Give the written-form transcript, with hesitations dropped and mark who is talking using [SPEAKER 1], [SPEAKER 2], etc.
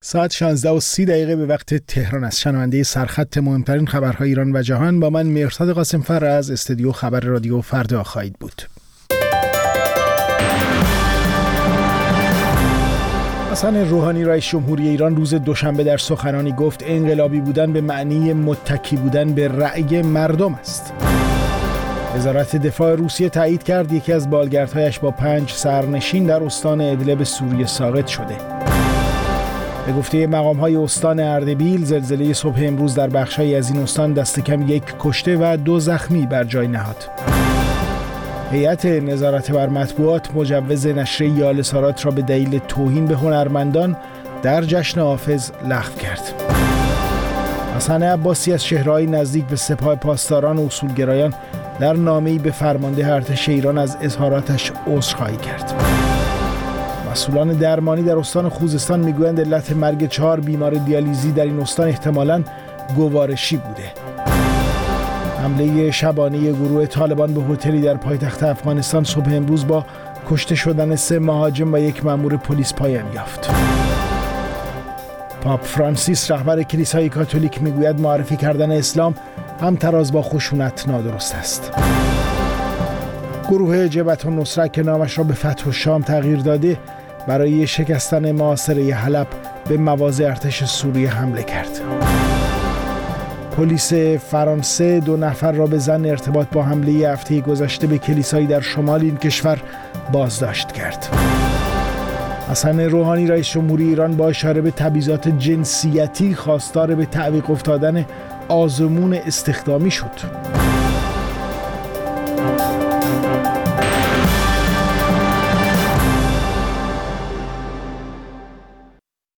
[SPEAKER 1] ساعت 16:30 به وقت تهران است. شنونده سرخط مهمترین خبرهای ایران و جهان با من مهرزاد قاسم‌فر از استودیو خبر رادیو فردا خواهید بود. حسن روحانی رئیس جمهوری ایران روز دوشنبه در سخنرانی گفت انقلابی بودن به معنی متکی بودن به رأی مردم است. وزارت دفاع روسیه تایید کرد یکی از بالگردهایش با 5 سرنشین در استان ادلب سوریه ساقط شده. به گفته مقام‌های استان اردبیل زلزله صبح امروز در بخش‌هایی از این استان دست کم 1 کشته و 2 زخمی بر جای نهاد. هیئت نظارت بر مطبوعات مجوز نشر یالسارات را به دلیل توهین به هنرمندان در جشن حافظ لغو کرد. حسن عباسی از شهرهای نزدیک به سپاه پاسداران و اصولگرایان در نامه‌ای به فرمانده ارتش ایران از اظهاراتش عذرخواهی کرد. مسئولان درمانی در استان خوزستان میگویند علت مرگ 4 بیمار دیالیزی در این استان احتمالاً گوارشی بوده. حمله شبانه گروه طالبان به هتلی در پایتخت افغانستان صبح امروز با کشته شدن 3 مهاجم و 1 مأمور پلیس پایان یافت. پاپ فرانسیس رهبر کلیسای کاتولیک میگوید معرفی کردن اسلام هم‌طراز با خشونت نادرست است. گروه جبهة النصرة که نامش را به فتح الشام تغییر داده برای شکستن محاصره حلب به مواضع ارتش سوریه حمله کرد. پلیس فرانسه 2 نفر را به ظن ارتباط با حمله هفته گذشته به کلیسایی در شمال این کشور بازداشت کرد. حسن روحانی رئیس جمهوری ایران با اشاره به تبعیضات جنسیتی خواستار به تعویق افتادن آزمون استخدامی شد.